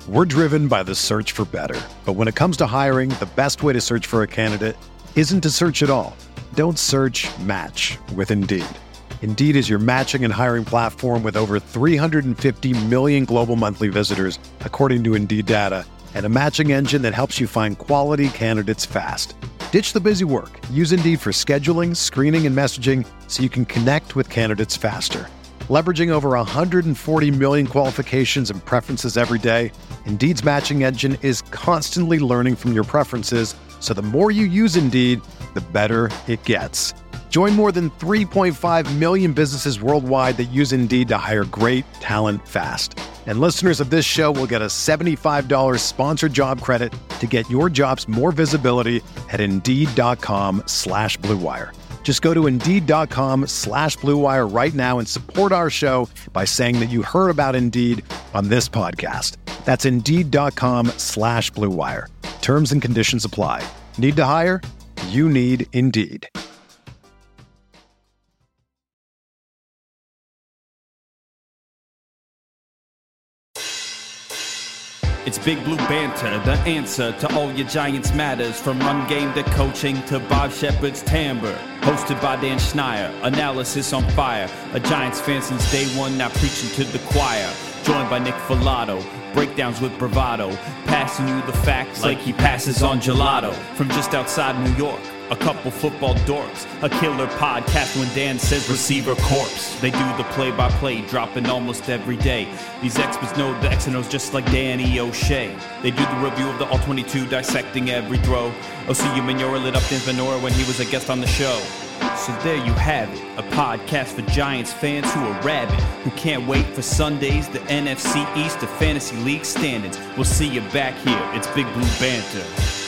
We're driven by the search for better. But when it comes to hiring, the best way to search for a candidate isn't to search at all. Don't search, match with Indeed. Indeed is your matching and hiring platform with over 350 million global monthly visitors, according to Indeed data, and a matching engine that helps you find quality candidates fast. Ditch the busy work. Use Indeed for scheduling, screening, and messaging so you can connect with candidates faster. Leveraging over 140 million qualifications and preferences every day, Indeed's matching engine is constantly learning from your preferences, so the more you use Indeed, the better it gets. Join more than 3.5 million businesses worldwide that use Indeed to hire great talent fast. And listeners of this show will get a $75 sponsored job credit to get your jobs more visibility at Indeed.com/Blue Wire. Just go to Indeed.com/Blue Wire right now and support our show by saying that you heard about Indeed on this podcast. That's Indeed.com/Blue Wire. Terms and conditions apply. Need to hire? You need Indeed. It's Big Blue Banter, the answer to all your Giants matters. From run game to coaching to Bob Shepard's timbre. Hosted by Dan Schneier, analysis on fire. A Giants fan since day one, now preaching to the choir. Joined by Nick Filato, breakdowns with bravado. Passing you the facts like he passes on gelato. From just outside New York, a couple football dorks. A killer podcast when Dan says receiver corpse. They do the play-by-play, dropping almost every day. These experts know the X and O's just like Danny O'Shea. They do the review of the All-22, dissecting every throw. Osi Umenyiora lit up Dan's menorah when he was a guest on the show. So there you have it, a podcast for Giants fans who are rabid, who can't wait for Sundays, the NFC East, the Fantasy League standings. We'll see you back here. It's Big Blue Banter.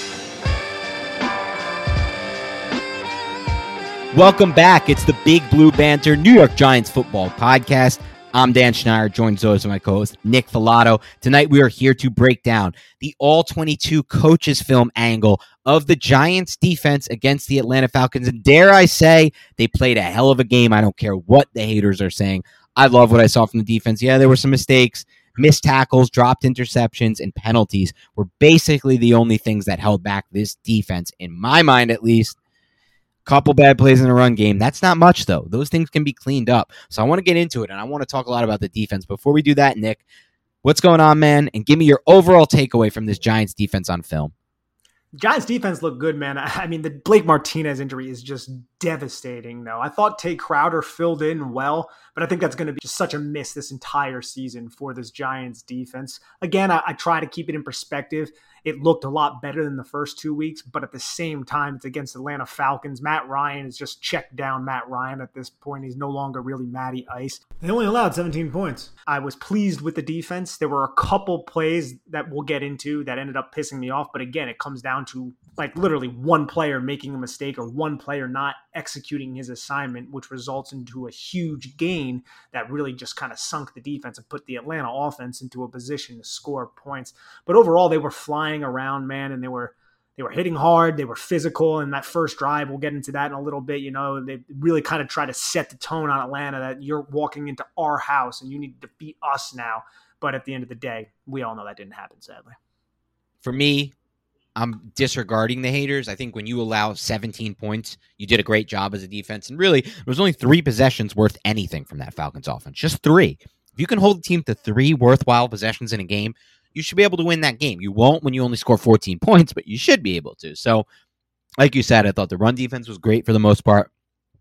Welcome back. It's the Big Blue Banter New York Giants football podcast. I'm Dan Schneier, joined as always by my co-host Nick Filato. Tonight we are here to break down the All-22 coaches film angle of the Giants defense against the Atlanta Falcons. And dare I say, they played a hell of a game. I don't care what the haters are saying. I love what I saw from the defense. Yeah, there were some mistakes, missed tackles, dropped interceptions, and penalties were basically the only things that held back this defense, in my mind at least. Couple bad plays in the run game. That's not much, though. Those things can be cleaned up. So I want to get into it, and I want to talk a lot about the defense. Before we do that, Nick, what's going on, man? And give me your overall takeaway from this Giants defense on film. Giants defense looked good, man. I mean, the Blake Martinez injury is just devastating, though. I thought Tay Crowder filled in well, but I think that's going to be just such a miss this entire season for this Giants defense. Again, I try to keep it in perspective. It looked a lot better than the first 2 weeks, but at the same time, it's against Atlanta Falcons. Matt Ryan is just checked down Matt Ryan at this point. He's no longer really Matty Ice. They only allowed 17 points. I was pleased with the defense. There were a couple plays that we'll get into that ended up pissing me off, but again, it comes down to like literally one player making a mistake or one player not executing his assignment, which results into a huge gain that really just kind of sunk the defense and put the Atlanta offense into a position to score points. But overall, they were flying around, man, and they were hitting hard. They were physical. And that first drive, we'll get into that in a little bit. You know, they really kind of try to set the tone on Atlanta that you're walking into our house and you need to beat us now. But at the end of the day, we all know that didn't happen, sadly. For me, I'm disregarding the haters. I think when you allow 17 points, you did a great job as a defense. And really, there was only 3 possessions worth anything from that Falcons offense. Just 3. If you can hold the team to 3 worthwhile possessions in a game, you should be able to win that game. You won't when you only score 14 points, but you should be able to. So, like you said, I thought the run defense was great for the most part.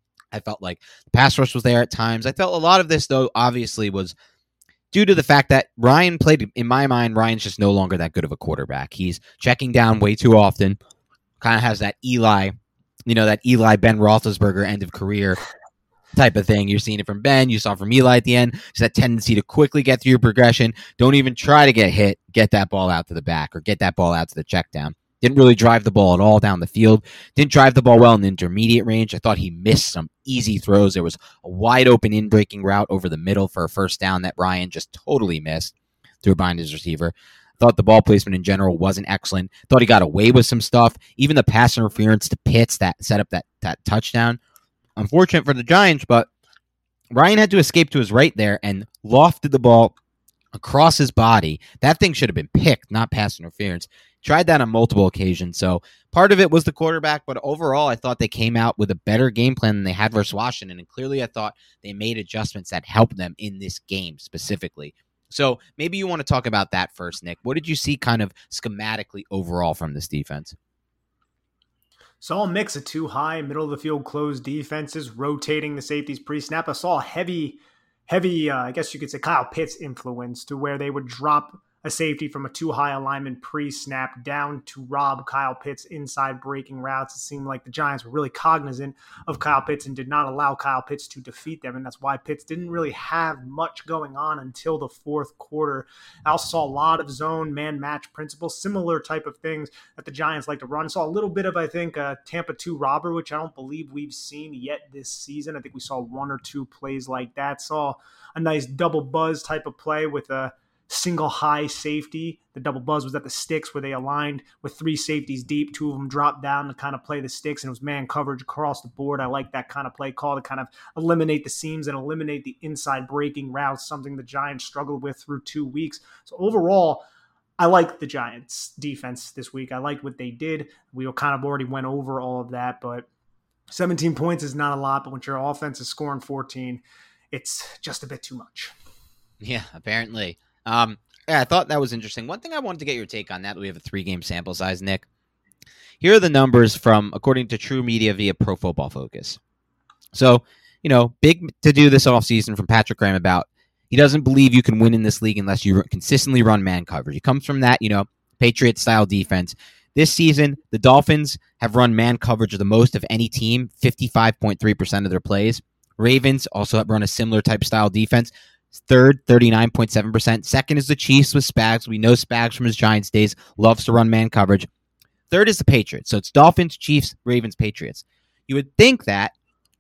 I felt like the pass rush was there at times. I felt a lot of this, though, obviously was due to the fact that Ryan played, in my mind, Ryan's just no longer that good of a quarterback. He's checking down way too often. Kind of has that Eli Ben Roethlisberger end of career type of thing. You're seeing it from Ben. You saw from Eli at the end. Just that tendency to quickly get through your progression. Don't even try to get hit. Get that ball out to the back or get that ball out to the check down. Didn't really drive the ball at all down the field. Didn't drive the ball well in the intermediate range. I thought he missed some easy throws. There was a wide open in-breaking route over the middle for a first down that Ryan just totally missed through behind his receiver. Thought the ball placement in general wasn't excellent. Thought he got away with some stuff. Even the pass interference to Pitts that set up that touchdown. Unfortunate for the Giants, but Ryan had to escape to his right there and lofted the ball across his body. That thing should have been picked, not pass interference. Tried that on multiple occasions. So part of it was the quarterback, but overall, I thought they came out with a better game plan than they had versus Washington. And clearly, I thought they made adjustments that helped them in this game specifically. So maybe you want to talk about that first, Nick. What did you see kind of schematically overall from this defense? Saw a mix of two high, middle of the field closed defenses, rotating the safeties pre-snap. I saw a heavy, I guess you could say Kyle Pitts influence to where they would drop a safety from a too high alignment pre-snap down to rob Kyle Pitts inside breaking routes. It seemed like the Giants were really cognizant of Kyle Pitts and did not allow Kyle Pitts to defeat them, and that's why Pitts didn't really have much going on until the fourth quarter. I also saw a lot of zone man match principles, similar type of things that the Giants like to run. Saw a little bit of, I think, Tampa 2 robber, which I don't believe we've seen yet this season. I think we saw one or two plays like that. Saw a nice double buzz type of play with a single high safety. The double buzz was at the sticks where they aligned with three safeties deep. Two of them dropped down to kind of play the sticks, and it was man coverage across the board. I like that kind of play call to kind of eliminate the seams and eliminate the inside breaking routes, something the Giants struggled with through 2 weeks. So overall, I like the Giants defense this week. I liked what they did. We kind of already went over all of that, but 17 points is not a lot, but when your offense is scoring 14, it's just a bit too much. Yeah, apparently. Yeah, I thought that was interesting. One thing I wanted to get your take on that, we have a 3-game sample size, Nick. Here are the numbers from, according to True Media via Pro Football Focus. So, big to do this offseason from Patrick Graham about he doesn't believe you can win in this league unless you consistently run man coverage. He comes from that, Patriot-style defense. This season, the Dolphins have run man coverage the most of any team, 55.3% of their plays. Ravens also have run a similar type style defense. Third, 39.7%. Second is the Chiefs with Spags. We know Spags from his Giants days loves to run man coverage. Third is the Patriots. So it's Dolphins, Chiefs, Ravens, Patriots. You would think that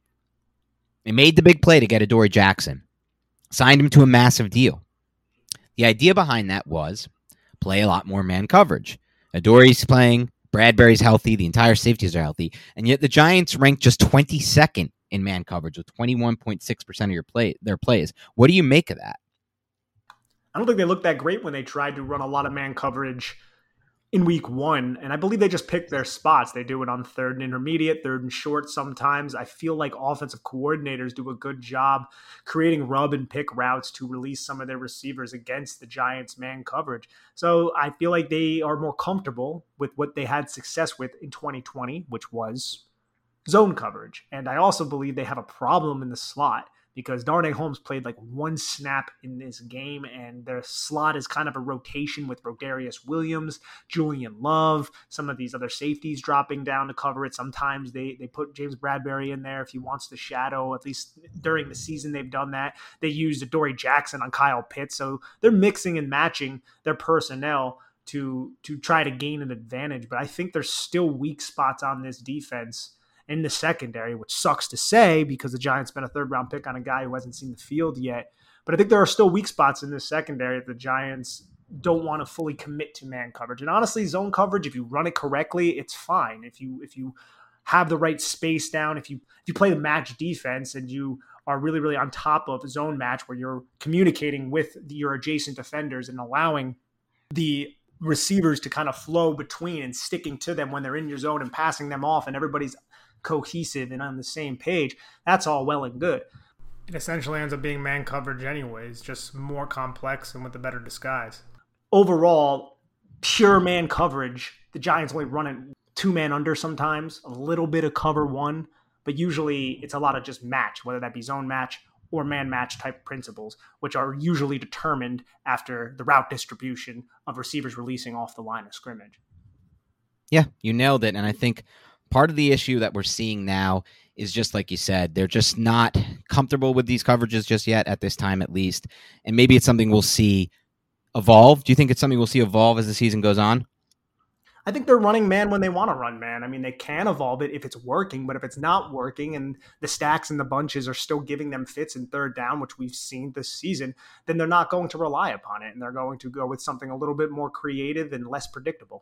they made the big play to get Adoree Jackson, signed him to a massive deal. The idea behind that was play a lot more man coverage. Adoree's playing, Bradbury's healthy, the entire safeties are healthy, and yet the Giants ranked just 22nd in man coverage with 21.6% of their plays. What do you make of that? I don't think they looked that great when they tried to run a lot of man coverage in week 1, and I believe they just picked their spots. They do it on third and intermediate, third and short sometimes. I feel like offensive coordinators do a good job creating rub and pick routes to release some of their receivers against the Giants' man coverage. So I feel like they are more comfortable with what they had success with in 2020, which was zone coverage. And I also believe they have a problem in the slot because Darnay Holmes played like one snap in this game, and their slot is kind of a rotation with Rodarius Williams, Julian Love, some of these other safeties dropping down to cover it. Sometimes they put James Bradbury in there if he wants to shadow. At least during the season they've done that. They used Adoree Jackson on Kyle Pitts. So they're mixing and matching their personnel to try to gain an advantage. But I think there's still weak spots on this defense in the secondary, which sucks to say because the Giants spent a third-round pick on a guy who hasn't seen the field yet. But I think there are still weak spots in this secondary that the Giants don't want to fully commit to man coverage. And honestly, zone coverage, if you run it correctly, it's fine. If you have the right space down, if you play the match defense and you are really, really on top of a zone match where you're communicating with your adjacent defenders and allowing the receivers to kind of flow between and sticking to them when they're in your zone and passing them off and everybody's cohesive and on the same page, that's all well and good. It essentially ends up being man coverage anyways, just more complex and with a better disguise. Overall, pure man coverage, the Giants only run it 2-man under sometimes, a little bit of cover 1, but usually it's a lot of just match, whether that be zone match or man match type principles, which are usually determined after the route distribution of receivers releasing off the line of scrimmage. Yeah, you nailed it. And I think part of the issue that we're seeing now is just like you said, they're just not comfortable with these coverages just yet at this time, at least. And maybe it's something we'll see evolve. Do you think it's something we'll see evolve as the season goes on? I think they're running man when they want to run man. I mean, they can evolve it if it's working, but if it's not working and the stacks and the bunches are still giving them fits in third down, which we've seen this season, then they're not going to rely upon it. And they're going to go with something a little bit more creative and less predictable.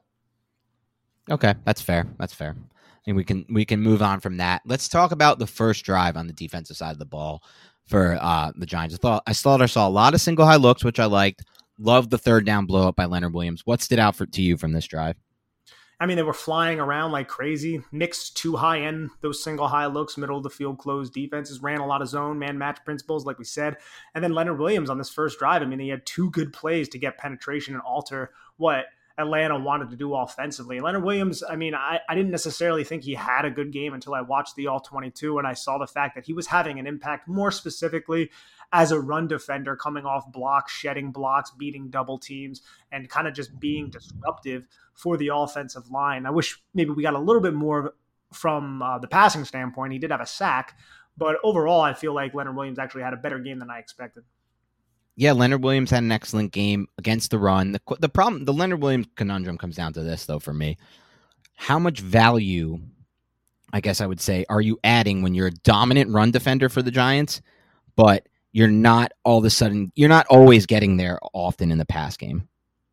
Okay, that's fair. That's fair. And we can move on from that. Let's talk about the first drive on the defensive side of the ball for the Giants. I thought I saw a lot of single high looks, which I liked. Love the third down blow up by Leonard Williams. What stood out to you from this drive? I mean, they were flying around like crazy, mixed too high end, those single high looks, middle of the field closed defenses, ran a lot of zone, man match principles, like we said. And then Leonard Williams on this first drive, I mean, he had 2 good plays to get penetration and alter what Atlanta wanted to do offensively. Leonard Williams, I mean, I didn't necessarily think he had a good game until I watched the All-22 and I saw the fact that he was having an impact more specifically as a run defender, coming off blocks, shedding blocks, beating double teams, and kind of just being disruptive for the offensive line. I wish maybe we got a little bit more from the passing standpoint. He did have a sack, but overall, I feel like Leonard Williams actually had a better game than I expected. Yeah, Leonard Williams had an excellent game against the run. The problem, the Leonard Williams conundrum comes down to this, though, for me. How much value, I guess I would say, are you adding when you're a dominant run defender for the Giants, but you're not you're not always getting there often in the pass game?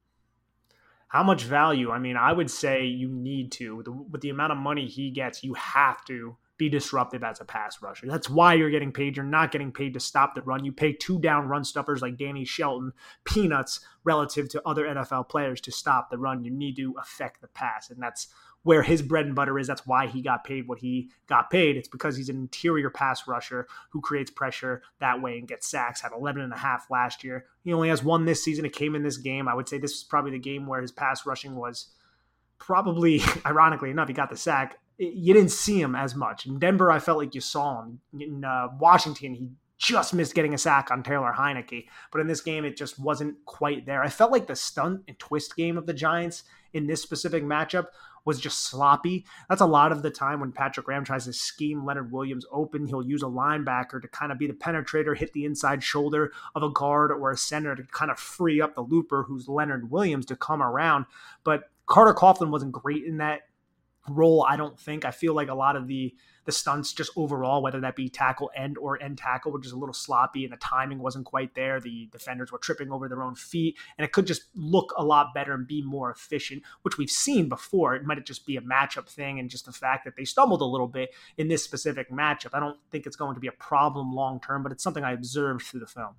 How much value? I mean, I would say you need to. With the amount of money he gets, you have to be disruptive as a pass rusher. That's why you're getting paid. You're not getting paid to stop the run. You pay 2 down run stuffers like Danny Shelton peanuts relative to other NFL players to stop the run. You need to affect the pass, and that's where his bread and butter is. That's why he got paid what he got paid. It's because he's an interior pass rusher who creates pressure that way and gets sacks. Had 11.5 last year. He only has 1 this season. It came in this game. I would say this is probably the game where his pass rushing was probably, ironically enough, he got the sack. You didn't see him as much. In Denver, I felt like you saw him. In Washington, he just missed getting a sack on Taylor Heineke. But in this game, it just wasn't quite there. I felt like the stunt and twist game of the Giants in this specific matchup was just sloppy. That's a lot of the time when Patrick Graham tries to scheme Leonard Williams open. He'll use a linebacker to kind of be the penetrator, hit the inside shoulder of a guard or a center to kind of free up the looper, who's Leonard Williams, to come around. But Carter Coughlin wasn't great in that role, I don't think. I feel like a lot of the stunts just overall, whether that be tackle end or end tackle, were just a little sloppy and the timing wasn't quite there. The defenders were tripping over their own feet and it could just look a lot better and be more efficient, which we've seen before. It might just be a matchup thing and just the fact that they stumbled a little bit in this specific matchup. I don't think it's going to be a problem long-term, but it's something I observed through the film.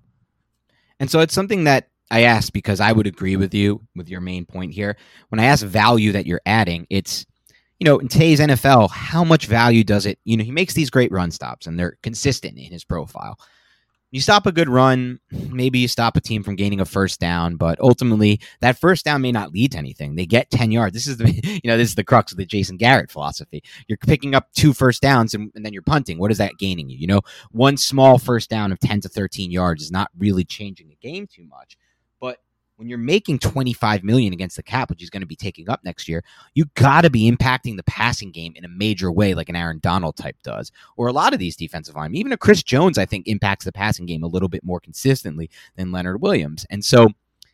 And so it's something that I asked because I would agree with you with your main point here. When I ask value that you're adding, it's, in today's NFL, how much value does it? He makes these great run stops and they're consistent in his profile. You stop a good run, maybe you stop a team from gaining a first down, but ultimately that first down may not lead to anything. They get 10 yards. This is the crux of the Jason Garrett philosophy. You're picking up 2 first downs and then you're punting. What is that gaining you? One small first down of 10 to 13 yards is not really changing the game too much. But when you're making $25 million against the cap, which he's going to be taking up next year, you got to be impacting the passing game in a major way, like an Aaron Donald type does, or a lot of these defensive linemen. Even a Chris Jones, I think, impacts the passing game a little bit more consistently than Leonard Williams. And so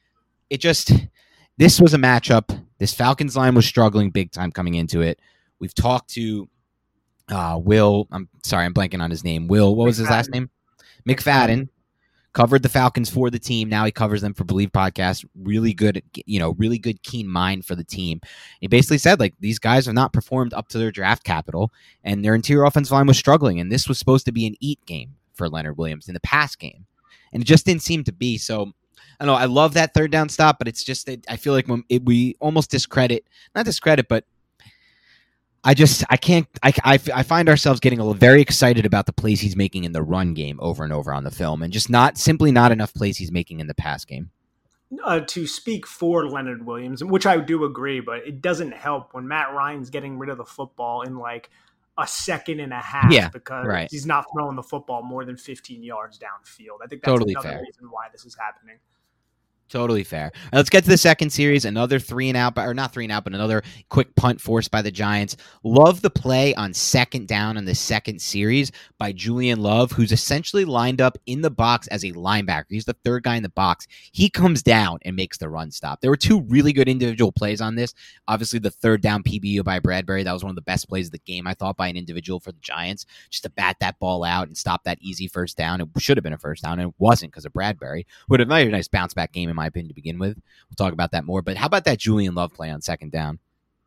this was a matchup. This Falcons line was struggling big time coming into it. We've talked to Will. I'm sorry, I'm blanking on his name. Will, what was his last name? McFadden. Covered the Falcons for the team. Now he covers them for Believe Podcast. Really good, really good, keen mind for the team. He basically said, these guys have not performed up to their draft capital, and their interior offensive line was struggling. And this was supposed to be an eat game for Leonard Williams in the pass game, and it just didn't seem to be. So I don't know. I love that third down stop, but it's just that I feel like we almost not discredit, but I find ourselves getting very excited about the plays he's making in the run game over and over on the film, and just simply not enough plays he's making in the pass game. To speak for Leonard Williams, which I do agree, but it doesn't help when Matt Ryan's getting rid of the football in like a second and a half because he's not throwing the football more than 15 yards downfield. I think that's totally another fair reason why this is happening. Totally fair. Let's get to the second series. Another 3-and-out, or not 3-and-out, but another quick punt forced by the Giants. Love the play on second down in the second series by Julian Love, who's essentially lined up in the box as a linebacker. He's the third guy in the box. He comes down and makes the run stop. There were 2 really good individual plays on this. Obviously, the third down PBU by Bradbury. That was one of the best plays of the game, I thought, by an individual for the Giants, just to bat that ball out and stop that easy first down. It should have been a first down, and it wasn't because of Bradbury. Would have made a nice bounce-back game in my opinion to begin with. We'll talk about that more. But how about that Julian Love play on second down?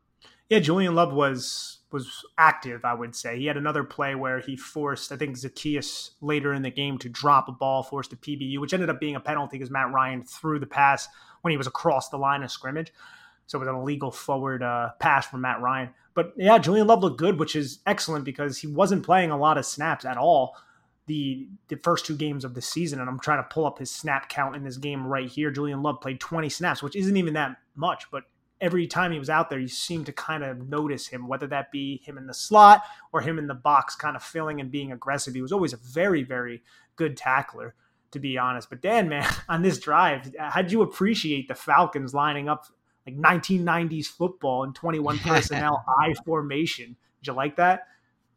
Yeah, Julian Love was active, I would say. He had another play where he forced, I think, Zaccheaus later in the game to drop a ball, forced a PBU, which ended up being a penalty because Matt Ryan threw the pass when he was across the line of scrimmage. So it was an illegal forward pass from Matt Ryan. But yeah, Julian Love looked good, which is excellent because he wasn't playing a lot of snaps at all the first 2 games of the season. And I'm trying to pull up his snap count in this game right here. Julian Love played 20 snaps, which isn't even that much, but every time he was out there, you seemed to kind of notice him, whether that be him in the slot or him in the box, kind of filling and being aggressive. He was always a very, very good tackler, to be honest. But Dan, man, on this drive, how'd you appreciate the Falcons lining up like 1990s football and 21 personnel I formation? Did you like that?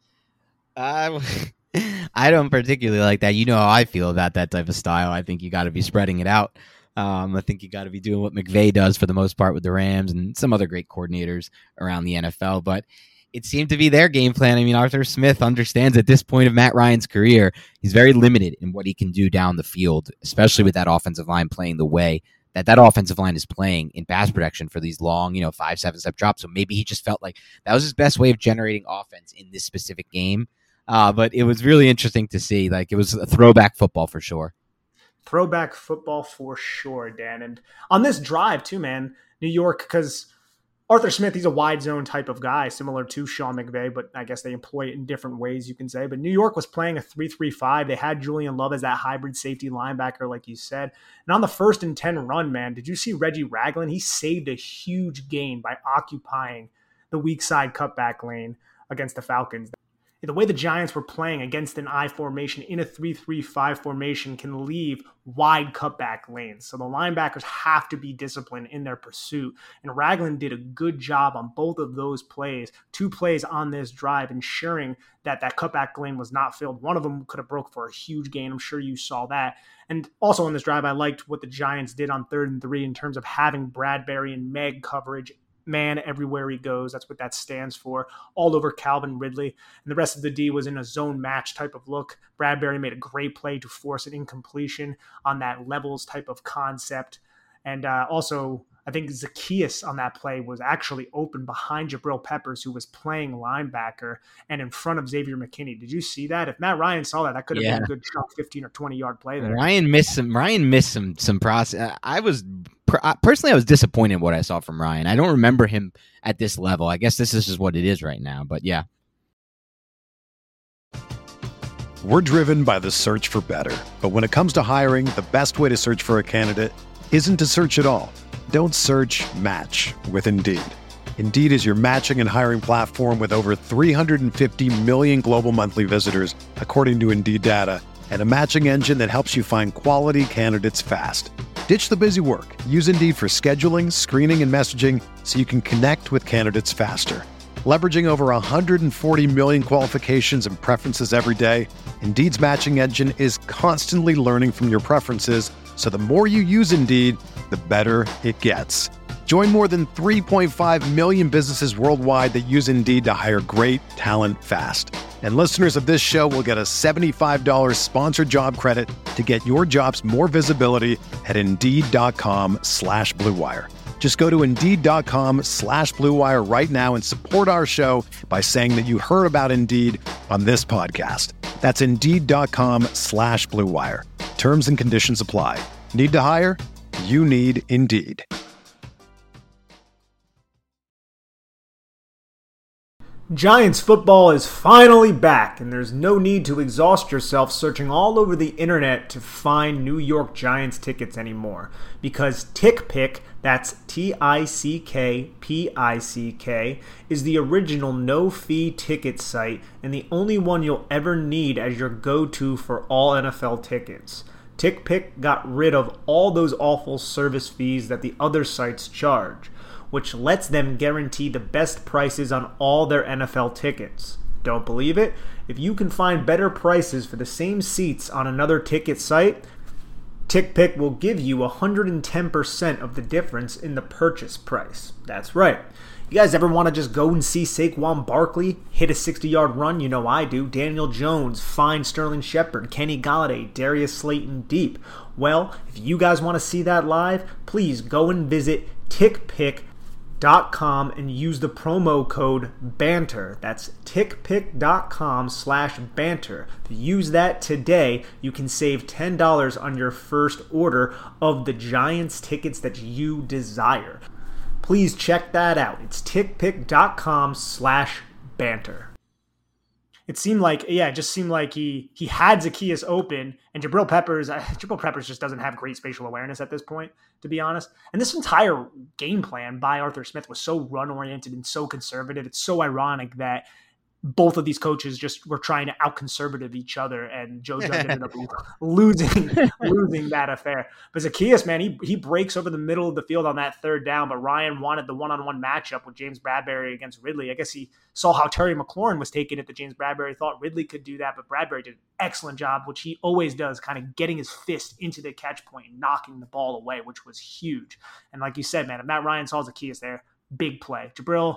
I don't particularly like that. You know how I feel about that type of style. I think you got to be spreading it out. I think you got to be doing what McVay does for the most part with the Rams and some other great coordinators around the NFL. But it seemed to be their game plan. I mean, Arthur Smith understands at this point of Matt Ryan's career, he's very limited in what he can do down the field, especially with that offensive line playing the way that offensive line is playing in pass protection for these long, 5-7 step drops. So maybe he just felt like that was his best way of generating offense in this specific game. But it was really interesting to see. Like, it was a throwback football for sure. Throwback football for sure, Dan. And on this drive too, man, New York, because Arthur Smith, he's a wide zone type of guy, similar to Sean McVay, but I guess they employ it in different ways, you can say. But New York was playing a 3-3-5. They had Julian Love as that hybrid safety linebacker, like you said. And on the 1st and 10 run, man, did you see Reggie Ragland? He saved a huge gain by occupying the weak side cutback lane against the Falcons. The way the Giants were playing against an I formation in a 3-3-5 formation can leave wide cutback lanes. So the linebackers have to be disciplined in their pursuit. And Ragland did a good job on both of those plays, 2 plays on this drive, ensuring that cutback lane was not filled. One of them could have broke for a huge gain. I'm sure you saw that. And also on this drive, I liked what the Giants did on 3rd and 3 in terms of having Bradbury and Meg coverage, man everywhere he goes. That's what that stands for, all over Calvin Ridley. And the rest of the D was in a zone match type of look. Bradbury made a great play to force an incompletion on that levels type of concept. And also, I think Zaccheaus on that play was actually open behind Jabril Peppers, who was playing linebacker, and in front of Xavier McKinney. Did you see that? If Matt Ryan saw that, that could have been a good 15 or 20-yard play there. Ryan missed some process. I was disappointed in what I saw from Ryan. I don't remember him at this level. I guess this is just what it is right now, but yeah. We're driven by the search for better. But when it comes to hiring, the best way to search for a candidate isn't to search at all. Don't search, match with Indeed. Indeed is your matching and hiring platform with over 350 million global monthly visitors, according to Indeed data, and a matching engine that helps you find quality candidates fast. Ditch the busy work. Use Indeed for scheduling, screening, and messaging so you can connect with candidates faster. Leveraging over 140 million qualifications and preferences every day, Indeed's matching engine is constantly learning from your preferences, so the more you use Indeed, the better it gets. Join more than 3.5 million businesses worldwide that use Indeed to hire great talent fast. And listeners of this show will get a $75 sponsored job credit to get your jobs more visibility at Indeed.com/Blue Wire. Just go to Indeed.com/Blue Wire right now and support our show by saying that you heard about Indeed on this podcast. That's Indeed.com/Blue Wire. Terms and conditions apply. Need to hire? You need Indeed. Giants football is finally back, and there's no need to exhaust yourself searching all over the internet to find New York Giants tickets anymore. Because TickPick, that's TickPick, is the original no-fee ticket site and the only one you'll ever need as your go-to for all NFL tickets. TickPick got rid of all those awful service fees that the other sites charge, which lets them guarantee the best prices on all their NFL tickets. Don't believe it? If you can find better prices for the same seats on another ticket site, TickPick will give you 110% of the difference in the purchase price. That's right. You guys ever want to just go and see Saquon Barkley hit a 60-yard run? You know I do. Daniel Jones, find Sterling Shepard, Kenny Golladay, Darius Slayton deep. Well, if you guys want to see that live, please go and visit TickPick.com. tickpick.com and use the promo code BANTER. That's tickpick.com/banter. If you use that today, you can save $10 on your first order of the Giants tickets that you desire. Please check that out. It's tickpick.com/banter. It seemed like, it just seemed like he had Zaccheaus open, and Jabril Peppers just doesn't have great spatial awareness at this point, to be honest. And this entire game plan by Arthur Smith was so run-oriented and so conservative. It's so ironic that both of these coaches just were trying to out-conservative each other, and Joe Judge ended up losing that affair. But Zaccheaus, man, he breaks over the middle of the field on that third down, but Ryan wanted the one-on-one matchup with James Bradberry against Ridley. I guess he saw how Terry McLaurin was taking it to James Bradberry, thought Ridley could do that, but Bradberry did an excellent job, which he always does, kind of getting his fist into the catch point and knocking the ball away, which was huge. And like you said, man, if Matt Ryan saw Zaccheaus there, big play.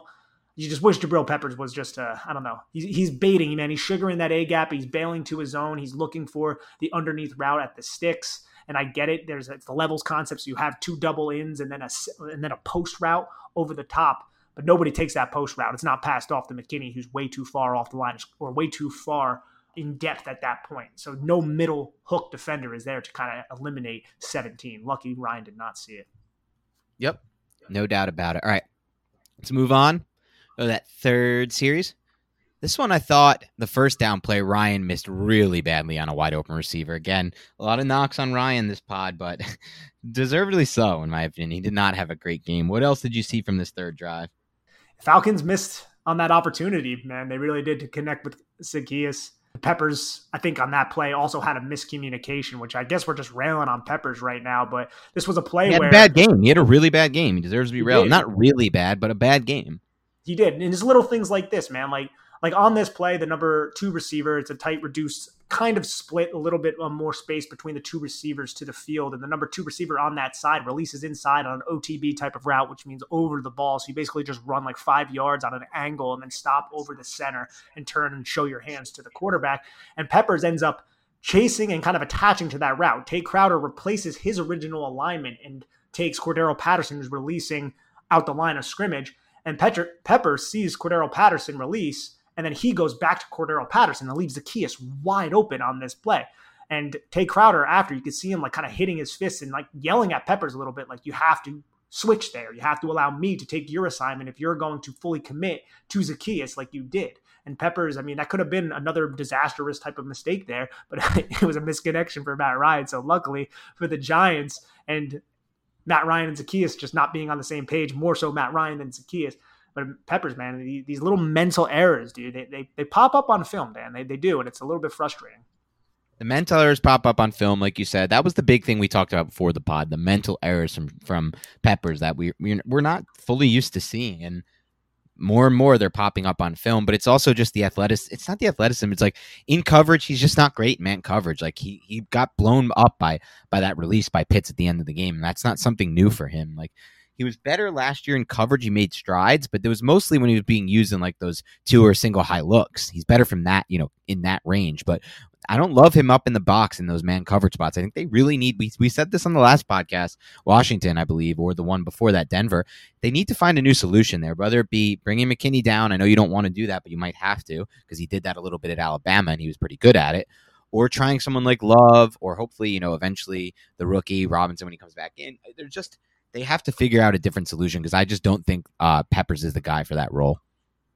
You just wish Jabril Peppers was just, I don't know. He's baiting, man. He's sugaring that A-gap. He's bailing to his zone. He's looking for the underneath route at the sticks. And I get it. It's the levels concept. So you have two double ins and then a post route over the top. But nobody takes that post route. It's not passed off to McKinney, who's way too far off the line or way too far in depth at that point. So no middle hook defender is there to kind of eliminate 17. Lucky Ryan did not see it. Yep. No doubt about it. All right. Let's move on. That third series. This one, I thought the first down play, Ryan missed really badly on a wide open receiver. Again, a lot of knocks on Ryan this pod, but deservedly so, in my opinion. He did not have a great game. What else did you see from this third drive? Falcons missed on that opportunity, man. They really did, to connect with Zaccheaus. Peppers, I think on that play, also had a miscommunication, which I guess we're just railing on Peppers right now. But this was a play where... He had a bad game. He had a really bad game. He deserves to be railed. Not really bad, but a bad game. He did. And it's little things like this, man. Like on this play, the number 2 receiver, it's a tight, reduced, kind of split a little bit more space between the 2 receivers to the field. And the number 2 receiver on that side releases inside on an OTB type of route, which means over the ball. So you basically just run like 5 yards on an angle and then stop over the center and turn and show your hands to the quarterback. And Peppers ends up chasing and kind of attaching to that route. Tate Crowder replaces his original alignment and takes Cordero Patterson, who's releasing out the line of scrimmage. And Peppers sees Cordero Patterson release, and then he goes back to Cordero Patterson and leaves Zaccheaus wide open on this play. And Tate Crowder, after, you could see him like kind of hitting his fists and like yelling at Peppers a little bit, like, you have to switch there. You have to allow me to take your assignment if you're going to fully commit to Zaccheaus like you did. And Peppers, I mean, that could have been another disastrous type of mistake there, but it was a misconnection for Matt Ryan. So luckily for the Giants and Matt Ryan and Zaccheaus just not being on the same page, more so Matt Ryan than Zaccheaus. But Peppers, man, these little mental errors, dude, they pop up on film, man. They do, and it's a little bit frustrating. The mental errors pop up on film, like you said. That was the big thing we talked about before the pod, the mental errors from Peppers that we're not fully used to seeing. And more and more they're popping up on film, but it's also just the athleticism. It's not the athleticism. It's like in coverage, he's just not great man coverage. Like he got blown up by that release by Pitts at the end of the game. And that's not something new for him. Like he was better last year in coverage. He made strides, but it was mostly when he was being used in like those 2 or single high looks. He's better from that, in that range, but I don't love him up in the box in those man coverage spots. I think they really need, we said this on the last podcast, Washington, I believe, or the one before that, Denver. They need to find a new solution there, whether it be bringing McKinney down. I know you don't want to do that, but you might have to because he did that a little bit at Alabama and he was pretty good at it. Or trying someone like Love, or hopefully, eventually the rookie Robinson when he comes back in. They have to figure out a different solution because I just don't think Peppers is the guy for that role.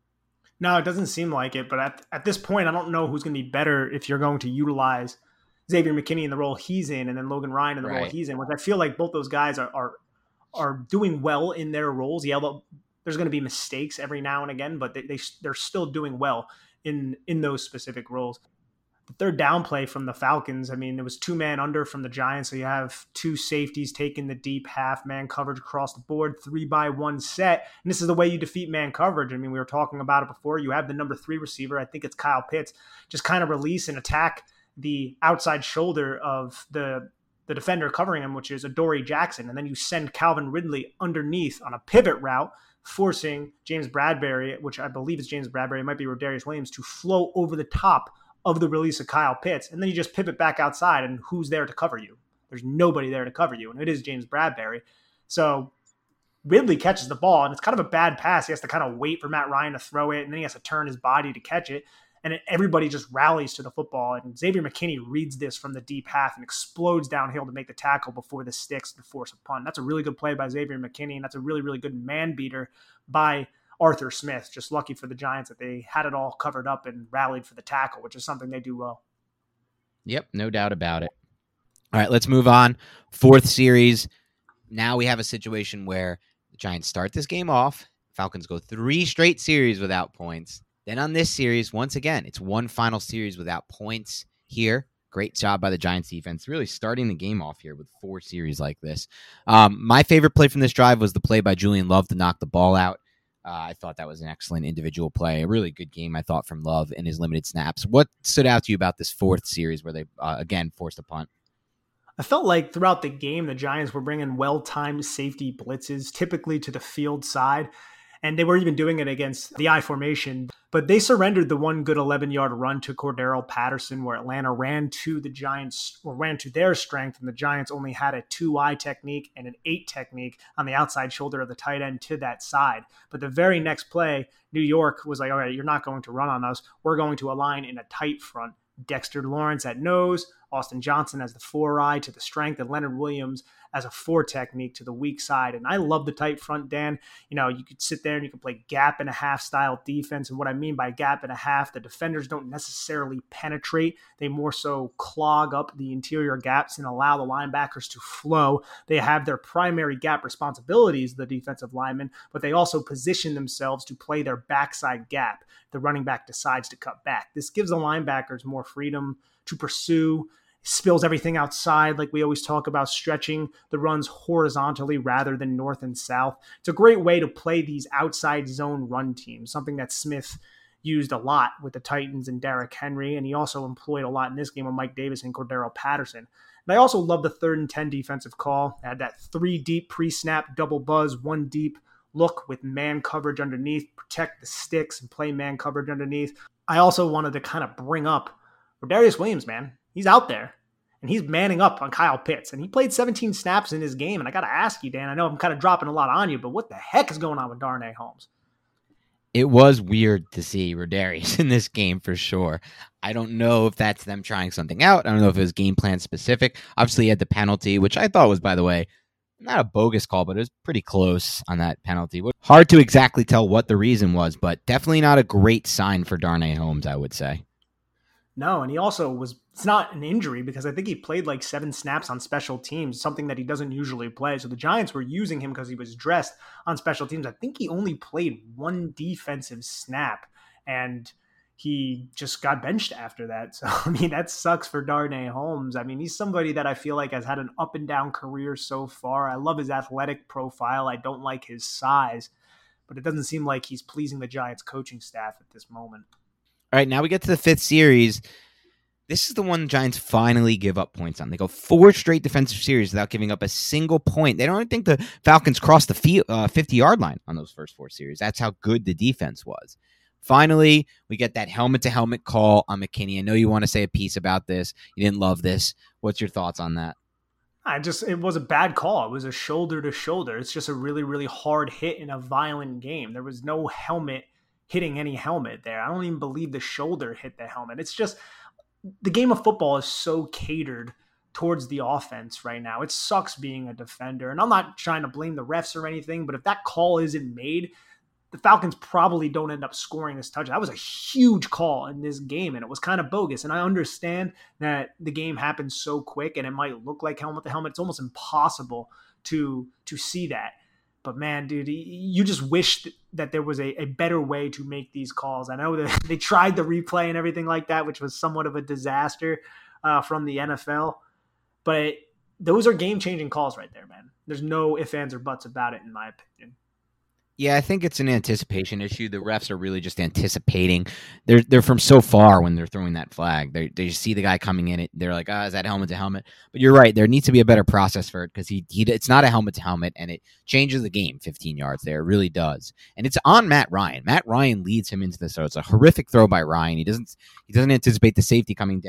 No, it doesn't seem like it. But at this point, I don't know who's going to be better if you're going to utilize Xavier McKinney in the role he's in and then Logan Ryan in the role he's in, which I feel like both those guys are doing well in their roles. Yeah, there's going to be mistakes every now and again, but they're still doing well in those specific roles. The third down play from the Falcons, I mean, it was 2-man under from the Giants. So you have 2 safeties taking the deep half-man coverage across the board, 3-by-1 set. And this is the way you defeat man coverage. I mean, we were talking about it before. You have the number 3 receiver, I think it's Kyle Pitts, just kind of release and attack the outside shoulder of the defender covering him, which is Adoree Jackson. And then you send Calvin Ridley underneath on a pivot route, forcing James Bradberry, which I believe is James Bradberry, it might be Rodarius Williams, to flow over the top of the release of Kyle Pitts. And then you just pivot back outside, and who's there to cover you? There's nobody there to cover you, and it is James Bradberry. So Ridley catches the ball, and it's kind of a bad pass. He has to kind of wait for Matt Ryan to throw it, and then he has to turn his body to catch it. And everybody just rallies to the football. And Xavier McKinney reads this from the deep half and explodes downhill to make the tackle before the sticks to force a punt. That's a really good play by Xavier McKinney, and that's a really, really good man beater by Arthur Smith. Just lucky for the Giants that they had it all covered up and rallied for the tackle, which is something they do well. Yep, no doubt about it. All right, let's move on. Fourth series. Now we have a situation where the Giants start this game off. Falcons go 3 straight series without points. Then on this series, once again, it's one final series without points here. Great job by the Giants defense, really starting the game off here with 4 series like this. My favorite play from this drive was the play by Julian Love to knock the ball out. I thought that was an excellent individual play. A really good game, I thought, from Love in his limited snaps. What stood out to you about this fourth series where they, again, forced a punt? I felt like throughout the game, the Giants were bringing well-timed safety blitzes, typically to the field side. And they were even doing it against the I formation. But they surrendered the one good 11-yard run to Cordero Patterson, where Atlanta ran to the Giants, or ran to their strength, and the Giants only had a 2-eye technique and an 8 technique on the outside shoulder of the tight end to that side. But the very next play, New York was like, all right, you're not going to run on us. We're going to align in a tight front. Dexter Lawrence at nose, Austin Johnson as the 4-eye to the strength, and Leonard Williams as a 4 technique to the weak side. And I love the tight front, Dan. You know, you could sit there and you can play gap and a half style defense. And what I mean by gap and a half, the defenders don't necessarily penetrate. They more so clog up the interior gaps and allow the linebackers to flow. They have their primary gap responsibilities, the defensive linemen, but they also position themselves to play their backside gap. The running back decides to cut back. This gives the linebackers more freedom to pursue, spills everything outside, like we always talk about, stretching the runs horizontally rather than north and south. It's a great way to play these outside zone run teams, something that Smith used a lot with the Titans and Derrick Henry, and he also employed a lot in this game with Mike Davis and Cordero Patterson. And I also love the 3rd and 10 defensive call. It had that 3 deep pre-snap double buzz, 1 deep look with man coverage underneath, protect the sticks and play man coverage underneath. I also wanted to kind of bring up Rodarius Williams, man. He's out there, and he's manning up on Kyle Pitts, and he played 17 snaps in his game. And I got to ask you, Dan, I know I'm kind of dropping a lot on you, but what the heck is going on with Darnay Holmes? It was weird to see Rodarius in this game for sure. I don't know if that's them trying something out. I don't know if it was game plan specific. Obviously, he had the penalty, which I thought was, by the way, not a bogus call, but it was pretty close on that penalty. Hard to exactly tell what the reason was, but definitely not a great sign for Darnay Holmes, I would say. No, and he also it's not an injury because I think he played like 7 snaps on special teams, something that he doesn't usually play. So the Giants were using him because he was dressed on special teams. I think he only played 1 defensive snap, and he just got benched after that. So, I mean, that sucks for Darnay Holmes. I mean, he's somebody that I feel like has had an up and down career so far. I love his athletic profile. I don't like his size, but it doesn't seem like he's pleasing the Giants coaching staff at this moment. All right, now we get to the 5th series. This is the one the Giants finally give up points on. They go 4 straight defensive series without giving up a single point. They don't even think the Falcons crossed the 50-yard line on those first 4 series. That's how good the defense was. Finally, we get that helmet-to-helmet call on McKinney. I know you want to say a piece about this. You didn't love this. What's your thoughts on that? It was a bad call. It was a shoulder to shoulder. It's just a really, really hard hit in a violent game. There was no helmet hitting any helmet there. I don't even believe the shoulder hit the helmet. It's just the game of football is so catered towards the offense right now. It sucks being a defender. And I'm not trying to blame the refs or anything, but if that call isn't made, the Falcons probably don't end up scoring this touchdown. That was a huge call in this game, and it was kind of bogus. And I understand that the game happened so quick, and it might look like helmet to helmet. It's almost impossible to see that. But man, dude, you just wish that there was a better way to make these calls. I know that they tried the replay and everything like that, which was somewhat of a disaster from the NFL. But those are game-changing calls right there, man. There's no ifs, ands, or buts about it, in my opinion. Yeah, I think it's an anticipation issue. The refs are really just anticipating. They're from so far when they're throwing that flag. They see the guy coming in. They're like, is that helmet to helmet? But you're right. There needs to be a better process for it because it's not a helmet to helmet, and it changes the game 15 yards there. It really does. And it's on Matt Ryan. Matt Ryan leads him into this. So it's a horrific throw by Ryan. He doesn't anticipate the safety coming down.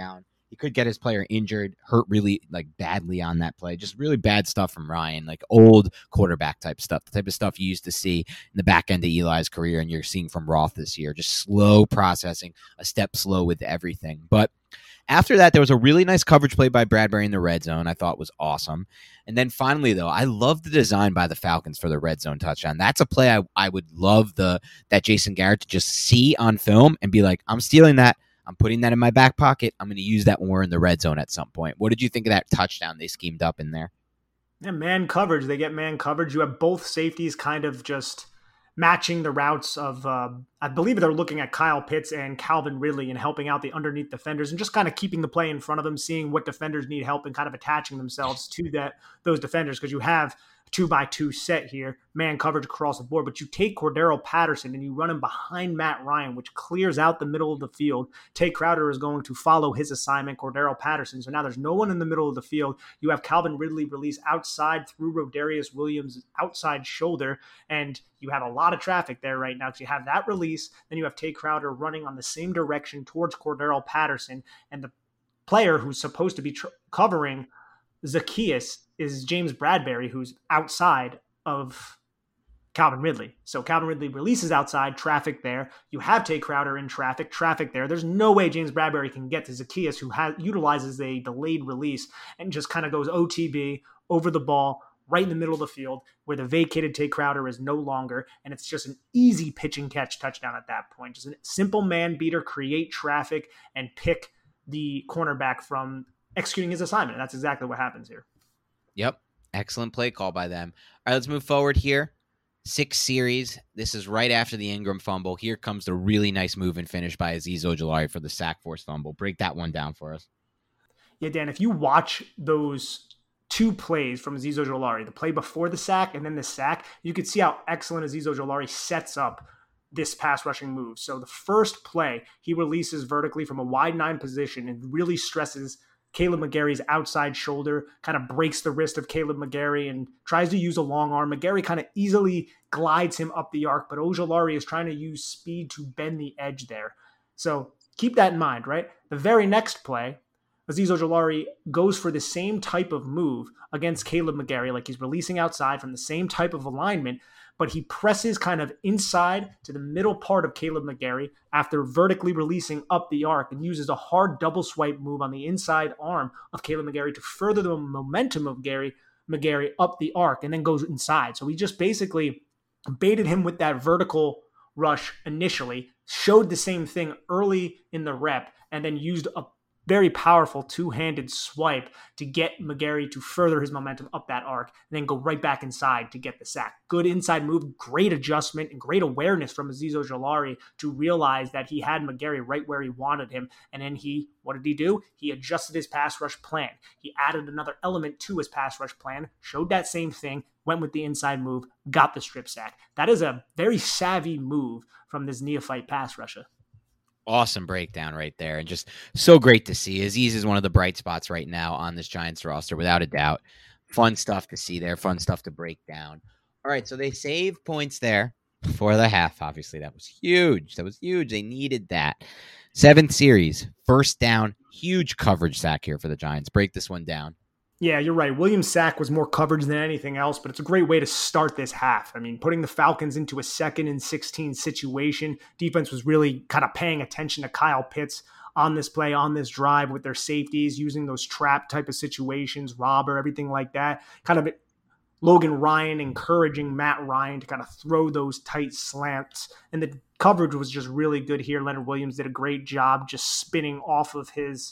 He could get his player injured, hurt really badly on that play. Just really bad stuff from Ryan, like old quarterback type stuff, the type of stuff you used to see in the back end of Eli's career and you're seeing from Roth this year. Just slow processing, a step slow with everything. But after that, there was a really nice coverage play by Bradbury in the red zone. I thought was awesome. And then finally, though, I love the design by the Falcons for the red zone touchdown. That's a play I would love that Jason Garrett to just see on film and be like, I'm stealing that. I'm putting that in my back pocket. I'm going to use that when we're in the red zone at some point. What did you think of that touchdown they schemed up in there? Yeah, man coverage. They get man coverage. You have both safeties kind of just matching the routes of, I believe they're looking at Kyle Pitts and Calvin Ridley and helping out the underneath defenders and just kind of keeping the play in front of them, seeing what defenders need help and kind of attaching themselves to those defenders, because you have 2-by-2 set here, man coverage across the board, but you take Cordero Patterson and you run him behind Matt Ryan, which clears out the middle of the field. Tay Crowder is going to follow his assignment, Cordero Patterson. So now there's no one in the middle of the field. You have Calvin Ridley release outside through Rodarius Williams' outside shoulder, and you have a lot of traffic there right now because you have that release. Then you have Tay Crowder running on the same direction towards Cordero Patterson, and the player who's supposed to be covering Zaccheaus is James Bradbury, who's outside of Calvin Ridley. So Calvin Ridley releases outside, traffic there. You have Tay Crowder in traffic there. There's no way James Bradbury can get to Zaccheaus, who utilizes a delayed release and just kind of goes OTB over the ball right in the middle of the field where the vacated Tay Crowder is no longer. And it's just an easy pitch and catch touchdown at that point. Just a simple man beater, create traffic, and pick the cornerback from executing his assignment. And that's exactly what happens here. Yep. Excellent play call by them. All right, let's move forward here. 6 series. This is right after the Ingram fumble. Here comes the really nice move and finish by Azeez Ojulari for the sack force fumble. Break that one down for us. Yeah, Dan, if you watch those 2 plays from Azeez Ojulari, the play before the sack and then the sack, you could see how excellent Azeez Ojulari sets up this pass rushing move. So the first play, he releases vertically from a wide 9 position and really stresses Caleb McGarry's outside shoulder, kind of breaks the wrist of Caleb McGarry and tries to use a long arm. McGarry kind of easily glides him up the arc, but Ojulari is trying to use speed to bend the edge there. So keep that in mind, right? The very next play, Azeez Ojulari goes for the same type of move against Caleb McGarry, like he's releasing outside from the same type of alignment, but he presses kind of inside to the middle part of Caleb McGarry after vertically releasing up the arc and uses a hard double swipe move on the inside arm of Caleb McGarry to further the momentum of McGarry up the arc and then goes inside. So he just basically baited him with that vertical rush initially, showed the same thing early in the rep, and then used a very powerful 2-handed swipe to get McGarry to further his momentum up that arc and then go right back inside to get the sack. Good inside move, great adjustment, and great awareness from Azeez Ojulari to realize that he had McGarry right where he wanted him. And then what did he do? He adjusted his pass rush plan. He added another element to his pass rush plan, showed that same thing, went with the inside move, got the strip sack. That is a very savvy move from this neophyte pass rusher. Awesome breakdown right there, and just so great to see. Azeez is one of the bright spots right now on this Giants roster, without a doubt. Fun stuff to see there, fun stuff to break down. All right, so they save points there for the half. Obviously, that was huge. They needed that. 7th series, first down, huge coverage sack here for the Giants. Break this one down. Yeah, you're right. Williams' sack was more coverage than anything else, but it's a great way to start this half. I mean, putting the Falcons into a 2nd and 16 situation. Defense was really kind of paying attention to Kyle Pitts on this play, on this drive with their safeties, using those trap type of situations, robber, everything like that. Kind of Logan Ryan encouraging Matt Ryan to kind of throw those tight slants. And the coverage was just really good here. Leonard Williams did a great job just spinning off of his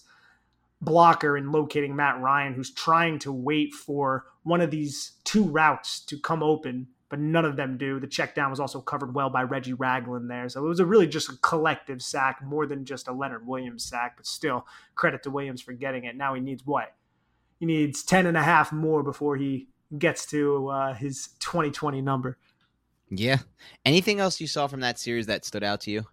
blocker and locating Matt Ryan, who's trying to wait for one of these 2 routes to come open, but none of them do. The check down was also covered well by Reggie Ragland there. So it was really just a collective sack more than just a Leonard Williams sack, but still credit to Williams for getting it. Now he needs what? He needs 10.5 more before he gets to his 2020 number. Yeah. Anything else you saw from that series that stood out to you?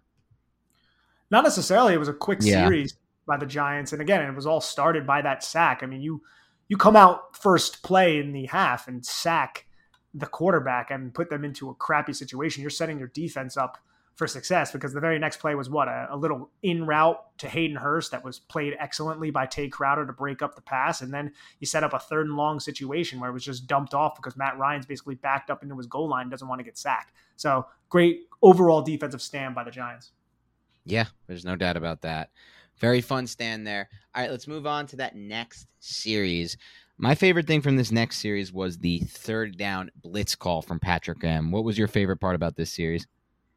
Not necessarily. It was a quick series by the Giants. And again, it was all started by that sack. I mean, you come out first play in the half and sack the quarterback and put them into a crappy situation. You're setting your defense up for success, because the very next play was a little in route to Hayden Hurst that was played excellently by Tay Crowder to break up the pass. And then he set up a 3rd and long situation where it was just dumped off because Matt Ryan's basically backed up into his goal line, doesn't want to get sacked. So great overall defensive stand by the Giants. Yeah, there's no doubt about that. Very fun stand there. All right, let's move on to that next series. My favorite thing from this next series was the 3rd down blitz call from Patrick Graham. What was your favorite part about this series?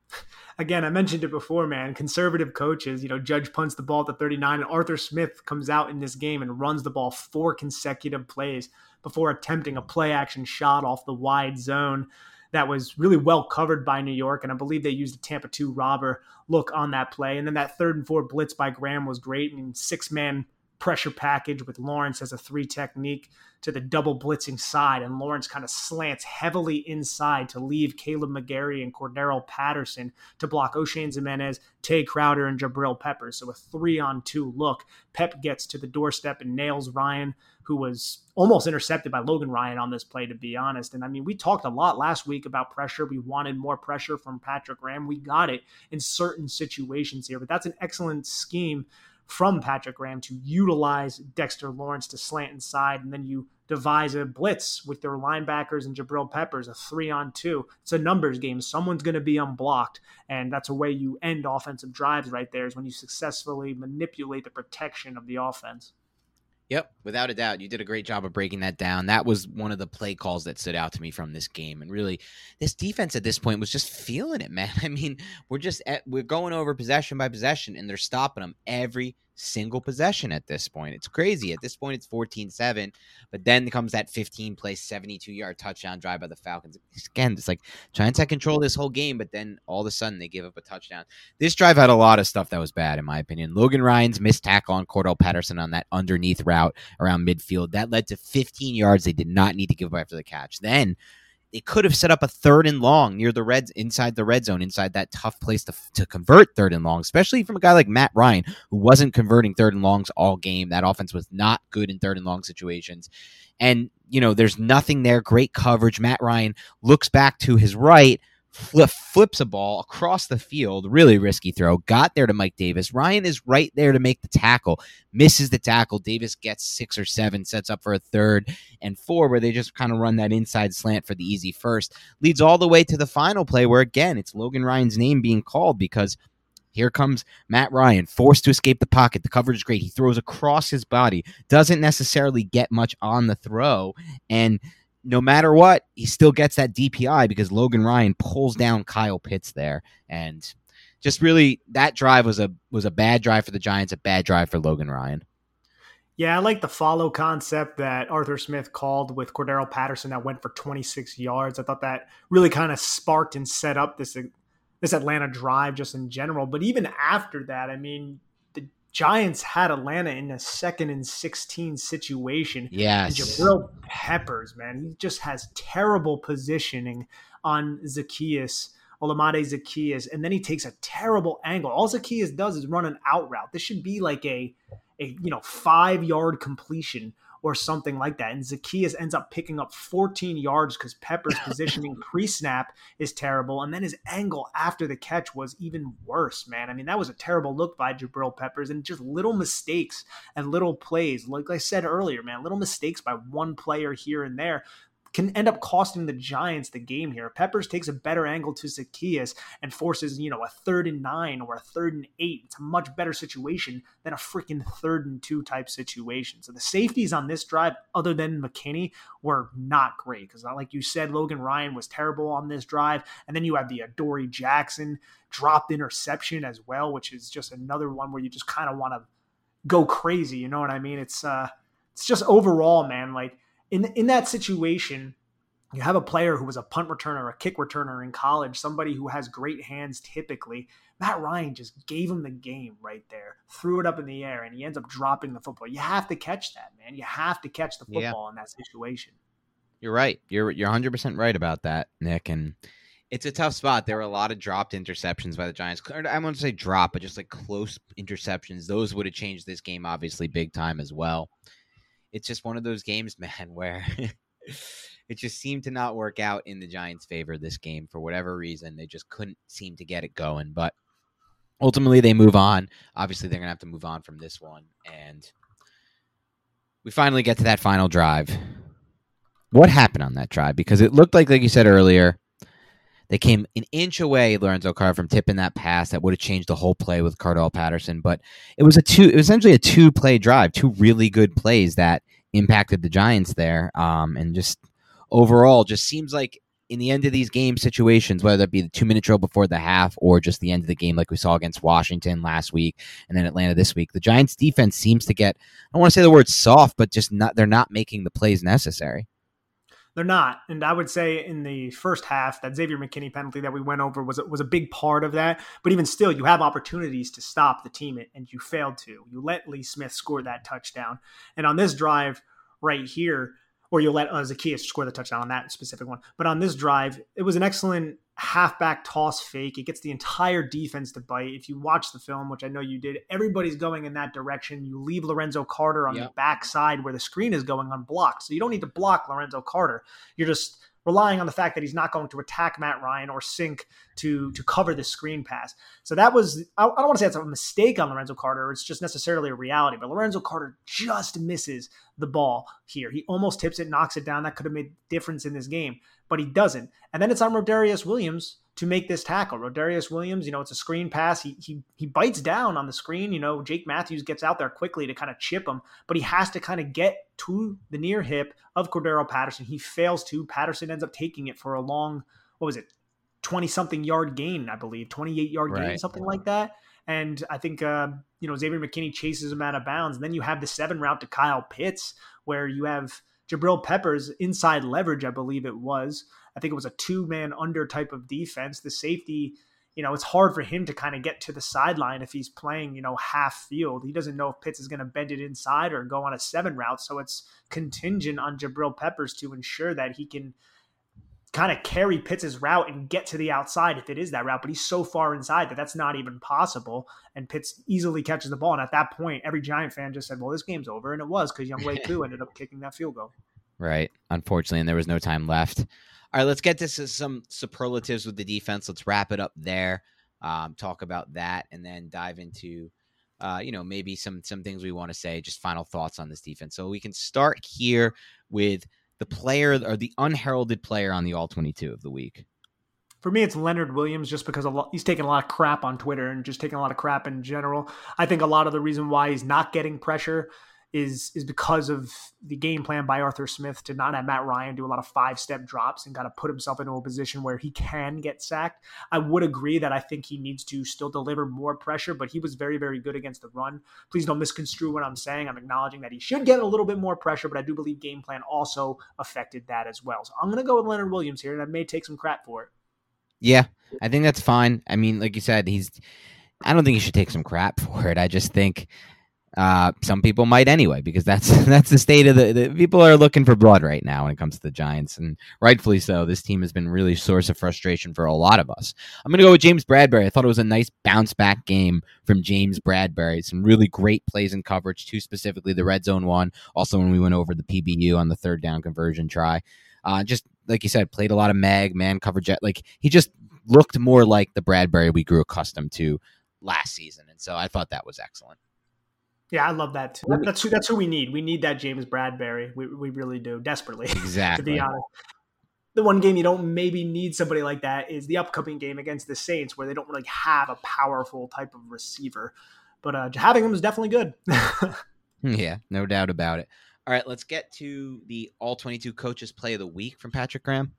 Again, I mentioned it before, man. Conservative coaches, Judge punts the ball at the 39, and Arthur Smith comes out in this game and runs the ball 4 consecutive plays before attempting a play-action shot off the wide zone that was really well covered by New York, and I believe they used a Tampa 2 robber look on that play. And then that 3rd and 4 blitz by Graham was great. 6-man pressure package with Lawrence as a 3 technique to the double blitzing side, and Lawrence kind of slants heavily inside to leave Caleb McGarry and Cordero Patterson to block O'Shane Ximines, Tay Crowder, and Jabril Peppers. So a 3-on-2 look. Pep gets to the doorstep and nails Ryan, who was almost intercepted by Logan Ryan on this play, to be honest. And I mean, we talked a lot last week about pressure. We wanted more pressure from Patrick Graham. We got it in certain situations here, but that's an excellent scheme from Patrick Graham to utilize Dexter Lawrence to slant inside, and then you devise a blitz with their linebackers and Jabril Peppers, a 3-on-2. It's a numbers game. Someone's going to be unblocked, and that's a way you end offensive drives right there, is when you successfully manipulate the protection of the offense. Yep, without a doubt. You did a great job of breaking that down. That was one of the play calls that stood out to me from this game. And really, this defense at this point was just feeling it, man. I mean, we're going over possession by possession, and they're stopping them every single possession at this point. It's crazy. At this point, it's 14-7, but then comes that 15-play, 72-yard touchdown drive by the Falcons. Again, it's like Giants had control this whole game, but then all of a sudden they give up a touchdown. This drive had a lot of stuff that was bad, in my opinion. Logan Ryan's missed tackle on Cordell Patterson on that underneath route around midfield. That led to 15 yards they did not need to give up after the catch. Then they could have set up a 3rd and long near the Reds, inside the red zone, inside that tough place to convert 3rd and long, especially from a guy like Matt Ryan, who wasn't converting 3rd and longs all game. That offense was not good in 3rd and long situations. And, there's nothing there. Great coverage. Matt Ryan looks back to his right, flips a ball across the field, really risky throw, got there to Mike Davis. Ryan is right there to make the tackle, misses the tackle. Davis gets 6 or 7, sets up for a 3rd and 4, where they just kind of run that inside slant for the easy first. Leads all the way to the final play where, again, it's Logan Ryan's name being called, because here comes Matt Ryan, forced to escape the pocket. The coverage is great. He throws across his body, doesn't necessarily get much on the throw, and no matter what, he still gets that DPI because Logan Ryan pulls down Kyle Pitts there. And just really, that drive was a bad drive for the Giants, a bad drive for Logan Ryan. Yeah, I like the follow concept that Arthur Smith called with Cordero Patterson that went for 26 yards. I thought that really kind of sparked and set up this Atlanta drive just in general. But even after that, I mean, Giants had Atlanta in a 2nd and 16 situation. Yes. And Jabril Peppers, man, he just has terrible positioning on Olamide Zaccheaus, and then he takes a terrible angle. All Zaccheaus does is run an out route. This should be like a 5-yard completion or something like that. And Zaccheaus ends up picking up 14 yards because Pepper's positioning pre-snap is terrible. And then his angle after the catch was even worse, man. I mean, that was a terrible look by Jabril Peppers, and just little mistakes and little plays. Like I said earlier, man, little mistakes by one player here and there can end up costing the Giants the game here. Peppers takes a better angle to Zaccheaus and forces, a 3rd and 9 or a 3rd and 8. It's a much better situation than a freaking 3rd and 2 type situation. So the safeties on this drive, other than McKinney, were not great. Because like you said, Logan Ryan was terrible on this drive. And then you have the Adoree Jackson dropped interception as well, which is just another one where you just kind of want to go crazy. You know what I mean? It's just overall, man, like, in that situation, you have a player who was a punt returner, a kick returner in college, somebody who has great hands typically. Matt Ryan just gave him the game right there, threw it up in the air, and he ends up dropping the football. You have to catch that, man. You have to catch the football in that situation. You're right. You're 100% right about that, Nick. And it's a tough spot. There were a lot of dropped interceptions by the Giants. I won't say drop, but just like close interceptions. Those would have changed this game, obviously, big time as well. It's just one of those games, man, where it just seemed to not work out in the Giants' favor this game for whatever reason. They just couldn't seem to get it going. But ultimately, they move on. Obviously, they're going to have to move on from this one. And we finally get to that final drive. What happened on that drive? Because it looked like you said earlier, they came an inch away, Lorenzo Carter, from tipping that pass that would have changed the whole play with Cordell Patterson. But it was essentially a 2-play drive, 2 really good plays that impacted the Giants there. And just overall, just seems like in the end of these game situations, whether it be the 2-minute drill before the half or just the end of the game like we saw against Washington last week and then Atlanta this week, the Giants defense seems to get, I don't want to say the word soft, but just they're not making the plays necessary. They're not. And I would say in the first half, that Xavier McKinney penalty that we went over was a big part of that. But even still, you have opportunities to stop the team, and you failed to. You let Lee Smith score that touchdown. And on this drive right here, or you'll let Zacchaeus score the touchdown on that specific one. But on this drive, it was an excellent halfback toss fake. It gets the entire defense to bite. If you watch the film, which I know you did, everybody's going in that direction. You leave Lorenzo Carter on the backside where the screen is going unblocked. So you don't need to block Lorenzo Carter. You're just relying on the fact that he's not going to attack Matt Ryan or sink to cover the screen pass. So that was, I don't want to say it's a mistake on Lorenzo Carter. It's just necessarily a reality. But Lorenzo Carter just misses the ball here. He almost tips it, knocks it down. That could have made a difference in this game, but he doesn't. And then it's on Rodarius Williams to make this tackle. Rodarius Williams, it's a screen pass. He bites down on the screen. Jake Matthews gets out there quickly to kind of chip him, but he has to kind of get to the near hip of Cordero Patterson. He fails to. Patterson ends up taking it for a long, 20-something yard gain, I believe, 28-yard gain, something like that. And I think, Xavier McKinney chases him out of bounds. And then you have the 7 route to Kyle Pitts, where you have Jabril Peppers inside leverage, I believe it was. I think it was a 2-man under type of defense. The safety, it's hard for him to kind of get to the sideline if he's playing, half field. He doesn't know if Pitts is going to bend it inside or go on a 7 route. So it's contingent on Jabril Peppers to ensure that he can kind of carry Pitts' route and get to the outside if it is that route. But he's so far inside that that's not even possible. And Pitts easily catches the ball. And at that point, every Giant fan just said, well, this game's over. And it was, because Younghoe Koo ended up kicking that field goal. Right. Unfortunately, and there was no time left. All right, let's get to some superlatives with the defense. Let's wrap it up there, talk about that, and then dive into, maybe some things we want to say, just final thoughts on this defense. So we can start here with the player or the unheralded player on the All-22 of the week. For me, it's Leonard Williams, just because he's taking a lot of crap on Twitter and just taking a lot of crap in general. I think a lot of the reason why he's not getting pressure is because of the game plan by Arthur Smith to not have Matt Ryan do a lot of 5-step drops and kind of put himself into a position where he can get sacked. I would agree that I think he needs to still deliver more pressure, but he was very, very good against the run. Please don't misconstrue what I'm saying. I'm acknowledging that he should get a little bit more pressure, but I do believe game plan also affected that as well. So I'm going to go with Leonard Williams here, and I may take some crap for it. Yeah, I think that's fine. I mean, like you said, I don't think he should take some crap for it. I just think some people might anyway, because that's the state of the people are looking for blood right now when it comes to the Giants, and rightfully so. This team has been really a source of frustration for a lot of us. I'm going to go with James Bradberry. I thought it was a nice bounce back game from James Bradberry. Some really great plays in coverage, too, specifically the red zone one. Also, when we went over the PBU on the 3rd down conversion try, just like you said, played a lot of man coverage. Like, he just looked more like the Bradberry we grew accustomed to last season, and so I thought that was excellent. Yeah, I love that too. That's who we need. We need that James Bradberry. We really do, desperately. Exactly. To be honest. The one game you don't maybe need somebody like that is the upcoming game against the Saints, where they don't really have a powerful type of receiver. But having him is definitely good. Yeah, no doubt about it. All right, let's get to the All-22 Coaches Play of the Week from Patrick Graham.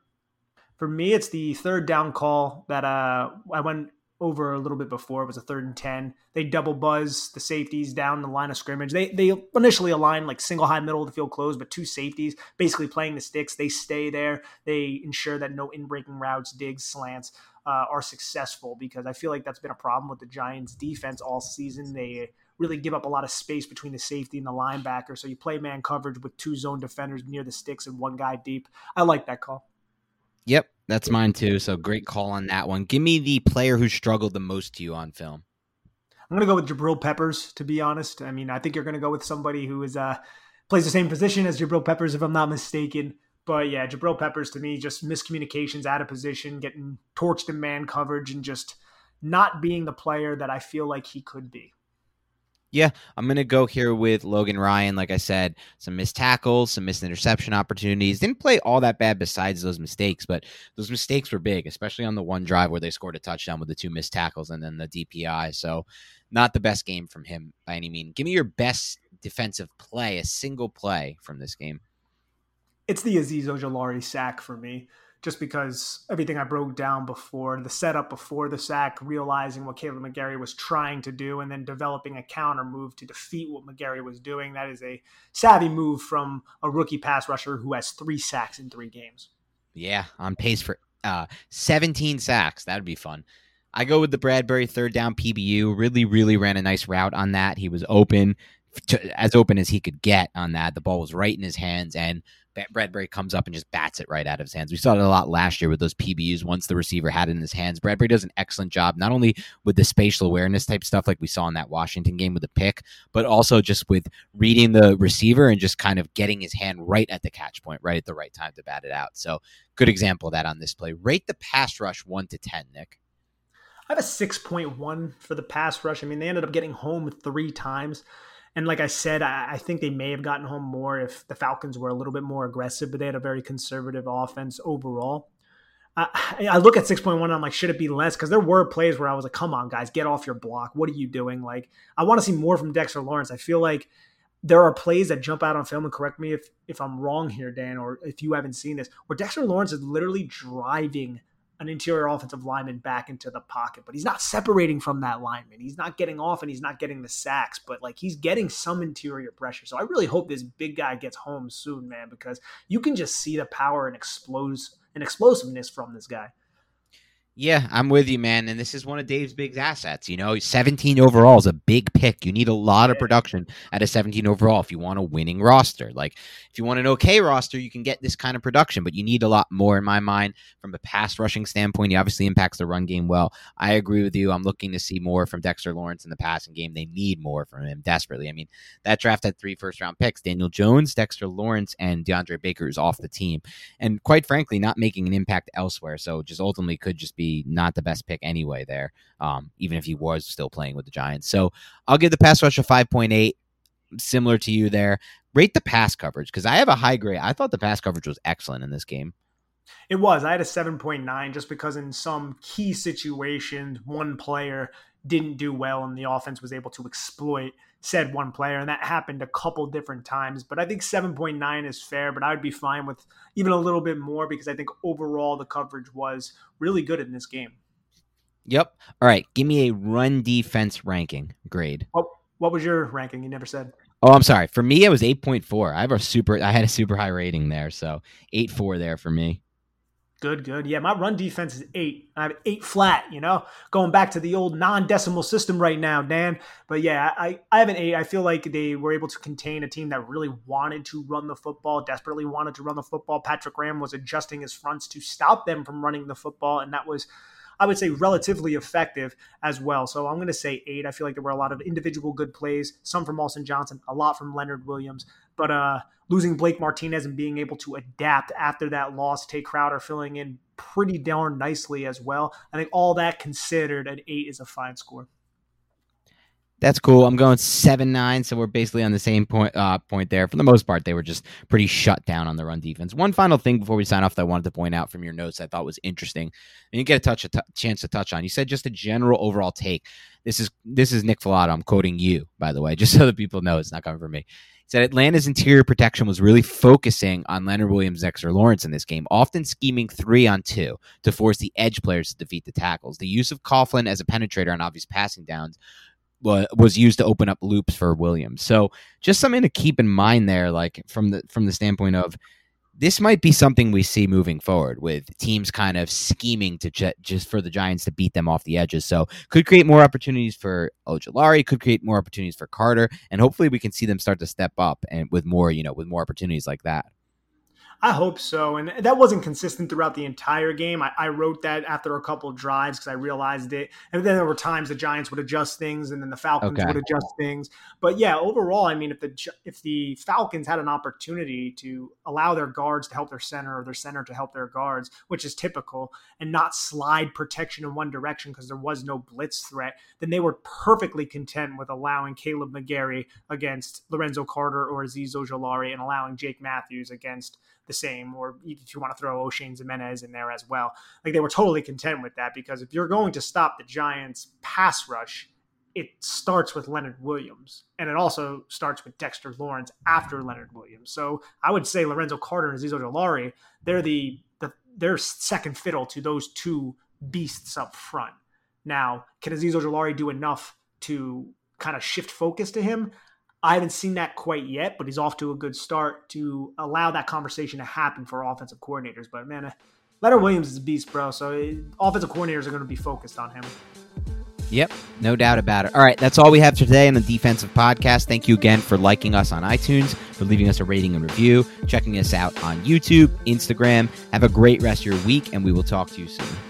For me, it's the 3rd down call that I went over a little bit before. It was a 3rd and 10. They double buzz the safeties down the line of scrimmage. They initially align like single high middle of the field closed, but 2 safeties basically playing the sticks. They stay there. They ensure that no in-breaking routes, digs, slants are successful, because I feel like that's been a problem with the Giants defense all season. They really give up a lot of space between the safety and the linebacker. So you play man coverage with 2 zone defenders near the sticks and 1 guy deep. I like that call. Yep, that's mine too. So great call on that one. Give me the player who struggled the most to you on film. I'm going to go with Jabril Peppers, to be honest. I mean, I think you're going to go with somebody who is plays the same position as Jabril Peppers, if I'm not mistaken. But yeah, Jabril Peppers to me, just miscommunications out of position, getting torched in man coverage, and just not being the player that I feel like he could be. Yeah, I'm going to go here with Logan Ryan. Like I said, some missed tackles, some missed interception opportunities. Didn't play all that bad besides those mistakes, but those mistakes were big, especially on the one drive where they scored a touchdown with the 2 missed tackles and then the DPI. So not the best game from him by any means. Give me your best defensive play, a single play from this game. It's the Azeez Ojulari sack for me, just because everything I broke down before, the setup before the sack, realizing what Kaleb McGary was trying to do, and then developing a counter move to defeat what McGary was doing. That is a savvy move from a rookie pass rusher who has 3 sacks in 3 games. Yeah, on pace for 17 sacks. That would be fun. I go with the Bradbury 3rd down PBU. Really ran a nice route on that. He was open, as open as he could get on that. The ball was right in his hands, and Bradbury comes up and just bats it right out of his hands. We saw it a lot last year with those PBUs once the receiver had it in his hands. Bradbury does an excellent job, not only with the spatial awareness type stuff like we saw in that Washington game with the pick, but also just with reading the receiver and just kind of getting his hand right at the catch point, right at the right time to bat it out. So good example of that on this play. Rate the pass rush 1 to 10, Nick. I have a 6.1 for the pass rush. I mean, they ended up getting home 3 times. And like I said, I think they may have gotten home more if the Falcons were a little bit more aggressive, but they had a very conservative offense overall. I look at 6.1 and I'm like, should it be less? Because there were plays where I was like, come on, guys, get off your block. What are you doing? Like, I want to see more from Dexter Lawrence. I feel like there are plays that jump out on film, and correct me if I'm wrong here, Dan, or if you haven't seen this, where Dexter Lawrence is literally driving an interior offensive lineman back into the pocket, but he's not separating from that lineman. He's not getting off and he's not getting the sacks, but like he's getting some interior pressure. So I really hope this big guy gets home soon, man, because you can just see the power and explosiveness from this guy. Yeah, I'm with you, man. And this is one of Dave's big assets. 17 overall is a big pick. You need a lot of production at a 17 overall if you want a winning roster. Like, if you want an okay roster, you can get this kind of production, but you need a lot more in my mind from a pass rushing standpoint. He obviously impacts the run game well. I agree with you. I'm looking to see more from Dexter Lawrence in the passing game. They need more from him desperately. I mean, that draft had 3 first-round picks: Daniel Jones, Dexter Lawrence, and DeAndre Baker is off the team. And quite frankly, not making an impact elsewhere. So just ultimately could just be not the best pick anyway there, even if he was still playing with the Giants. So I'll give the pass rush a 5.8, similar to you there. Rate the pass coverage, because I have a high grade. I thought the pass coverage was excellent in this game. It was. I had a 7.9 just because in some key situations, one player didn't do well and the offense was able to exploit said one player, and that happened a couple different times. But I think 7.9 is fair, but I would be fine with even a little bit more because I think overall the coverage was really good in this game. Yep. All right. Give me a run defense ranking grade. What was your ranking? You never said. Oh, I'm sorry. For me, it was 8.4. I had a super high rating there, so 8.4 there for me. Good. Yeah, my run defense is 8. I have 8 flat, going back to the old non-decimal system right now, Dan. But yeah, I have an 8. I feel like they were able to contain a team that really wanted to run the football, desperately wanted to run the football. Patrick Graham was adjusting his fronts to stop them from running the football, and that was, I would say, relatively effective as well. So I'm going to say 8. I feel like there were a lot of individual good plays, some from Austin Johnson, a lot from Leonard Williams. But losing Blake Martinez and being able to adapt after that loss, Tay Crowder filling in pretty darn nicely as well. I think all that considered, an 8 is a fine score. That's cool. I'm going 7-9, so we're basically on the same point there. For the most part, they were just pretty shut down on the run defense. One final thing before we sign off that I wanted to point out from your notes I thought was interesting, and you get a chance to touch on. You said just a general overall take. This is Nick Filato. I'm quoting you, by the way, just so that people know it's not coming from me. He said Atlanta's interior protection was really focusing on Leonard Williams, Dexter Lawrence in this game, often scheming 3-on-2 to force the edge players to defeat the tackles. The use of Coughlin as a penetrator on obvious passing downs was used to open up loops for Williams. So just something to keep in mind there, like from the standpoint of this might be something we see moving forward with teams kind of scheming to just for the Giants to beat them off the edges. So could create more opportunities for Ojulari, could create more opportunities for Carter, and hopefully we can see them start to step up and with more opportunities like that. I hope so. And that wasn't consistent throughout the entire game. I wrote that after a couple of drives because I realized it. And then there were times the Giants would adjust things and then the Falcons would adjust things. But yeah, overall, I mean, if the Falcons had an opportunity to allow their guards to help their center or their center to help their guards, which is typical, and not slide protection in one direction because there was no blitz threat, then they were perfectly content with allowing Caleb McGarry against Lorenzo Carter or Azeez Ojulari and allowing Jake Matthews against the same, or if you want to throw O'Shane Ximines in there as well. Like, they were totally content with that because if you're going to stop the Giants' pass rush, it starts with Leonard Williams, and it also starts with Dexter Lawrence after Leonard Williams. So I would say Lorenzo Carter and Azeez Ojulari, they're second fiddle to those two beasts up front. Now, can Azeez Ojulari do enough to kind of shift focus to him? I haven't seen that quite yet, but he's off to a good start to allow that conversation to happen for offensive coordinators. But man, Leonard Williams is a beast, bro. So offensive coordinators are going to be focused on him. Yep, no doubt about it. All right, that's all we have for today on the Defensive Podcast. Thank you again for liking us on iTunes, for leaving us a rating and review, checking us out on YouTube, Instagram. Have a great rest of your week, and we will talk to you soon.